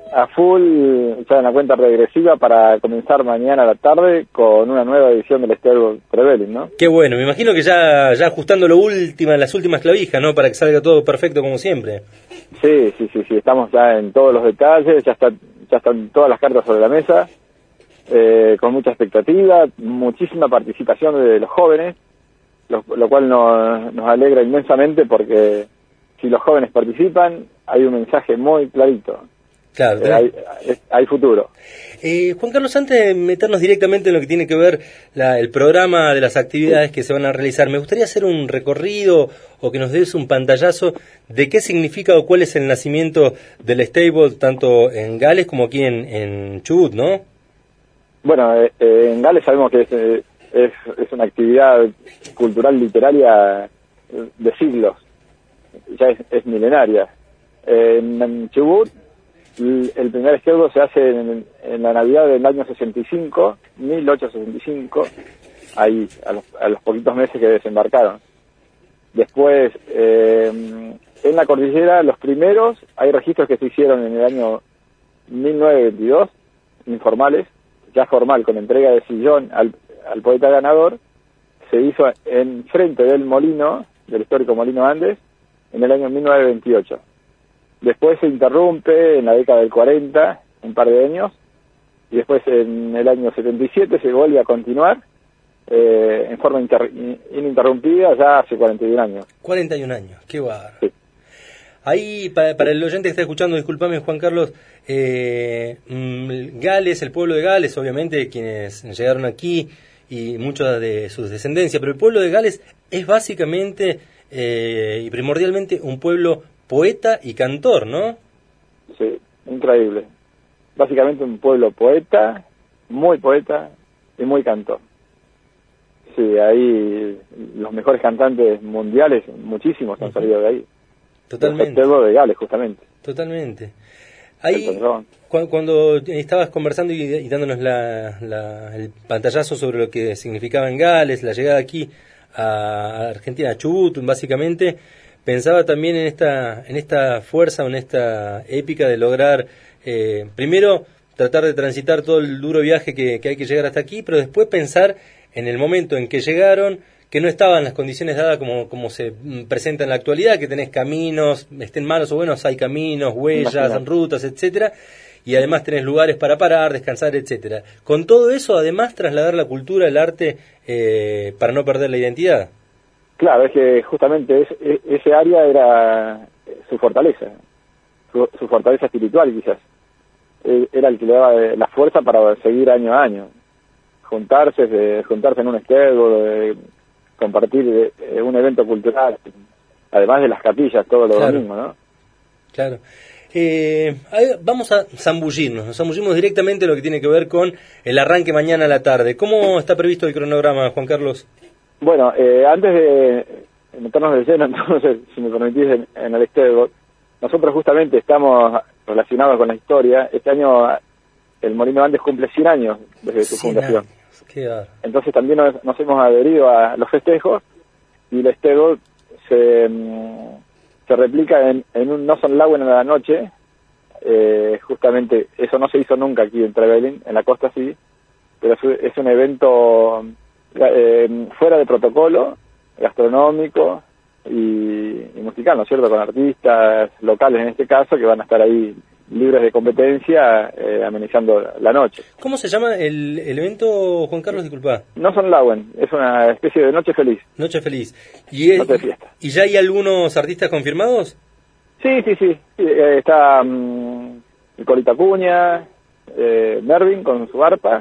a full, ya en la cuenta regresiva para comenzar mañana a la tarde con una nueva edición del Stable Trevelin, ¿no? Qué bueno, me imagino que ya ajustando las últimas clavijas, ¿no? Para que salga todo perfecto como siempre. Sí, estamos ya en todos los detalles, ya están todas las cartas sobre la mesa, con mucha expectativa, muchísima participación de los jóvenes, lo cual nos alegra inmensamente porque si los jóvenes participan, hay un mensaje muy clarito. Claro, hay futuro. Juan Carlos, antes de meternos directamente en lo que tiene que ver el programa de las actividades que se van a realizar, me gustaría hacer un recorrido o que nos des un pantallazo de qué significa o cuál es el nacimiento del stable, tanto en Gales como aquí en Chubut, ¿no? Bueno, en Gales sabemos que es una actividad cultural literaria de siglos, ya es milenaria. En Chubut, el primer esquerdo se hace en la Navidad del año 1865, ahí, a los poquitos meses que desembarcaron. Después, en la cordillera, los primeros, hay registros que se hicieron en el año 1922, informales, ya formal, con entrega de sillón al poeta ganador, se hizo en frente del molino, del histórico Molino Andes, en el año 1928. Después se interrumpe en la década del 40, un par de años, y después en el año 77 se vuelve a continuar en forma ininterrumpida ya hace 41 años. 41 años, qué bárbaro. Sí. Ahí, para el oyente que está escuchando, discúlpame Juan Carlos, Gales, el pueblo de Gales, obviamente quienes llegaron aquí y mucha de sus descendencia, pero el pueblo de Gales es básicamente y primordialmente un pueblo poeta y cantor, ¿no? Sí, increíble. Básicamente un pueblo poeta y muy cantor. Sí, ahí los mejores cantantes mundiales, muchísimos han salido de ahí. Totalmente. El pueblo de Gales, justamente. Totalmente. Ahí, cuando estabas conversando y dándonos el pantallazo sobre lo que significaba en Gales, la llegada aquí a Argentina, a Chubut, básicamente, pensaba también en esta fuerza, en esta épica de lograr, primero, tratar de transitar todo el duro viaje que hay que llegar hasta aquí, pero después pensar en el momento en que llegaron, que no estaban las condiciones dadas como se presenta en la actualidad, que tenés caminos, estén malos o buenos, hay caminos, huellas, rutas, etcétera, y además tenés lugares para parar, descansar, etcétera. Con todo eso, además, trasladar la cultura, el arte, para no perder la identidad. Claro, es que justamente ese área era su fortaleza, su fortaleza espiritual quizás. Era el que le daba la fuerza para seguir año a año. Juntarse en un esquerdo, compartir un evento cultural, además de las capillas todos los domingos, ¿no? Claro. Vamos a nos zambullimos directamente en lo que tiene que ver con el arranque mañana a la tarde. ¿Cómo está previsto el cronograma, Juan Carlos? Bueno, antes de meternos de lleno, entonces, si me permitís, en el esquerdo, nosotros justamente estamos relacionados con la historia. Este año el Molino Andes cumple 100 años desde su fundación. Entonces también nos hemos adherido a los festejos y el Stable se replica en un Noson-Lawen a la noche. Justamente eso no se hizo nunca aquí en Trevelin, en la costa sí, pero es un evento fuera de protocolo, gastronómico y musical, ¿no es cierto?, con artistas locales en este caso que van a estar ahí libres de competencia, amenizando la noche. ¿Cómo se llama el evento, Juan Carlos? Disculpa. Noson-Lawen, es una especie de noche feliz. Noche feliz. Noche de fiesta. ¿Y ya hay algunos artistas confirmados? Sí. Está el Colita Cuña, Mervin con su arpa,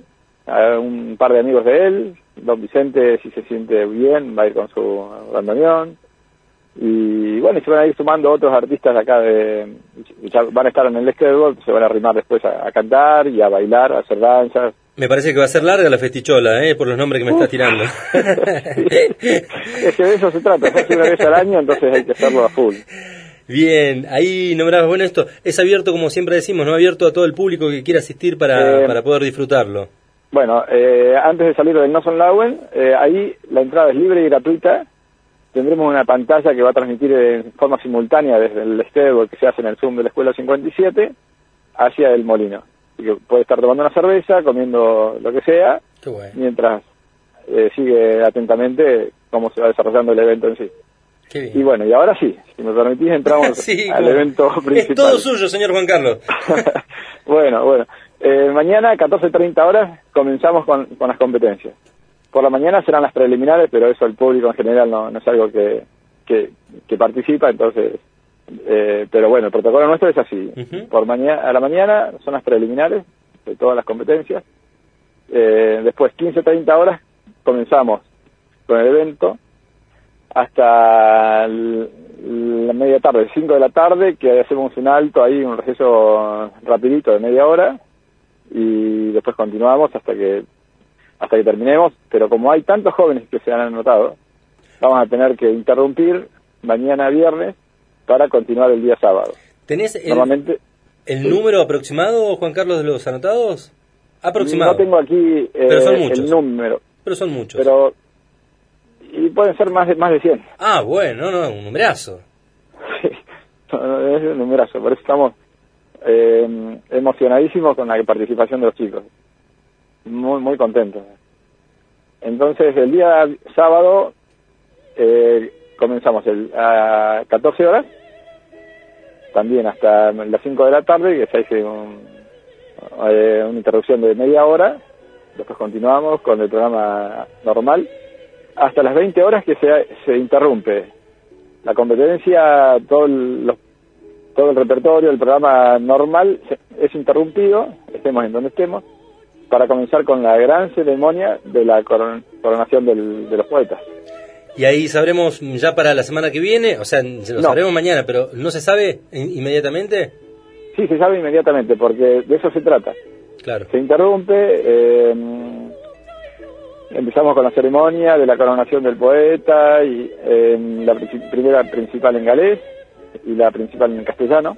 un par de amigos de él, Don Vicente, si se siente bien, va a ir con su bandoneón. Y bueno, se van a ir sumando otros artistas de acá, ya van a estar en el esquerdo, se van a arrimar después a cantar y a bailar, a hacer danzas. Me parece que va a ser larga la festichola, por los nombres que me estás tirando. Es que de eso se trata, se hace una vez al año, entonces hay que hacerlo a full. Bien, ahí nombrabas, bueno, esto es abierto, como siempre decimos, ¿no? Abierto a todo el público que quiera asistir para poder disfrutarlo. Bueno, antes de salir del Noson-Lawen, ahí la entrada es libre y gratuita. Tendremos una pantalla que va a transmitir en forma simultánea desde el estebo que se hace en el Zoom de la Escuela 57 hacia el molino. Así que puede estar tomando una cerveza, comiendo lo que sea, mientras sigue atentamente cómo se va desarrollando el evento en sí. Y bueno, y ahora sí, si me permitís, entramos sí, al evento principal. Es todo suyo, señor Juan Carlos. Bueno. Mañana, 14:30 horas, comenzamos con las competencias. Por la mañana serán las preliminares, pero eso el público en general no es algo que participa, entonces... pero bueno, el protocolo nuestro es así. A la mañana son las preliminares de todas las competencias. Después, 15:30 horas, comenzamos con el evento hasta la media tarde, 5 de la tarde, que hacemos un alto ahí, un receso rapidito de media hora, y después continuamos hasta que terminemos. Pero como hay tantos jóvenes que se han anotado, vamos a tener que interrumpir mañana viernes para continuar el día sábado. ¿Tenés el número aproximado, Juan Carlos, de los anotados? Aproximado. No tengo aquí pero son muchos. El número. Pero son muchos. Y pueden ser más de 100. Ah, bueno, un numerazo. Sí, es un numerazo. Por eso estamos emocionadísimos con la participación de los chicos. Muy, muy contentos. Entonces, el día sábado comenzamos a 14 horas, también hasta las 5 de la tarde, que se hace una interrupción de media hora. Después continuamos con el programa normal hasta las 20 horas, que se interrumpe la competencia. Todo el repertorio, el programa normal es interrumpido, estemos en donde estemos, para comenzar con la gran ceremonia de la coronación de los poetas. Y ahí sabremos ya para la semana que viene, o sea, lo sabremos mañana, pero ¿no se sabe inmediatamente? Sí, se sabe inmediatamente, porque de eso se trata. Claro. Se interrumpe, empezamos con la ceremonia de la coronación del poeta, y la primera principal en galés y la principal en castellano.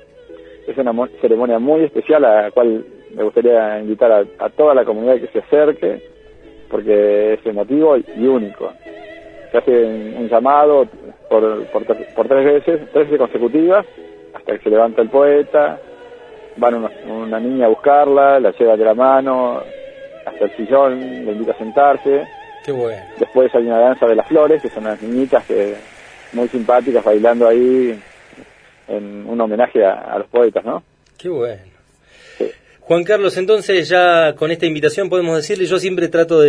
Es una ceremonia muy especial a la cual me gustaría invitar a toda la comunidad que se acerque, porque es emotivo y único. Se hace un llamado por 3 veces consecutivas, hasta que se levanta el poeta, van una niña a buscarla, la lleva de la mano hasta el sillón, le invita a sentarse. Qué bueno. Después hay una danza de las flores, que son unas niñitas muy simpáticas bailando ahí en un homenaje a los poetas, ¿no? Qué bueno. Juan Carlos, entonces ya con esta invitación podemos decirle, yo siempre trato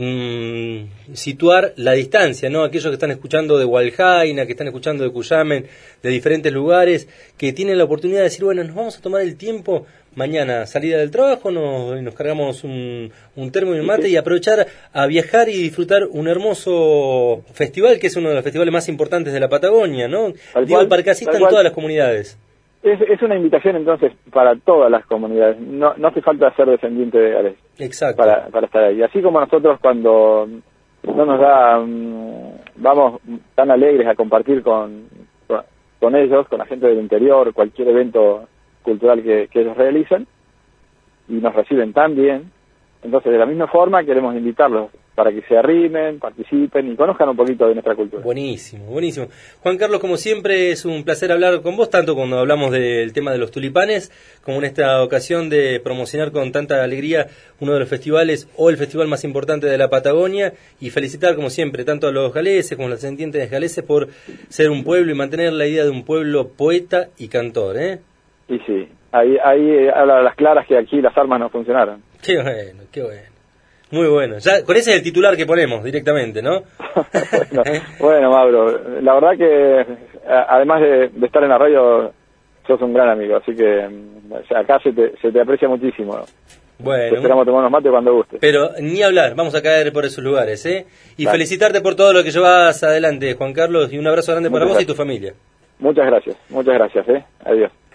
de situar la distancia, ¿no? Aquellos que están escuchando de Hualjaina, que están escuchando de Cuyamen, de diferentes lugares, que tienen la oportunidad de decir, bueno, nos vamos a tomar el tiempo mañana, salida del trabajo, nos cargamos un termo y un mate y aprovechar a viajar y disfrutar un hermoso festival, que es uno de los festivales más importantes de la Patagonia, ¿no? Digo, para que asistan todas las comunidades. Es una invitación entonces para todas las comunidades, no hace falta ser descendiente de Galés. Exacto. Para estar ahí. Así como nosotros cuando no nos da, vamos tan alegres a compartir con ellos, con la gente del interior, cualquier evento cultural que ellos realizan, y nos reciben tan bien. Entonces, de la misma forma, queremos invitarlos para que se arrimen, participen y conozcan un poquito de nuestra cultura. Buenísimo, buenísimo. Juan Carlos, como siempre, es un placer hablar con vos, tanto cuando hablamos del tema de los tulipanes, como en esta ocasión de promocionar con tanta alegría uno de los festivales, o el festival más importante de la Patagonia, y felicitar, como siempre, tanto a los galeses como a los descendientes galeses por ser un pueblo y mantener la idea de un pueblo poeta y cantor, ¿eh? Y sí, ahí habla a las claras que aquí las armas no funcionaron. Qué bueno, qué bueno. Muy bueno. Ya con ese es el titular que ponemos directamente, ¿no? bueno, Mauro, la verdad que además de estar en la radio, sos un gran amigo, así que acá se te aprecia muchísimo. Bueno. Te esperamos tomar unos mates cuando guste. Pero ni hablar, vamos a caer por esos lugares, ¿eh? Y felicitarte por todo lo que llevas adelante, Juan Carlos, y un abrazo grande para vos y tu familia. Muchas gracias, ¿eh? Adiós.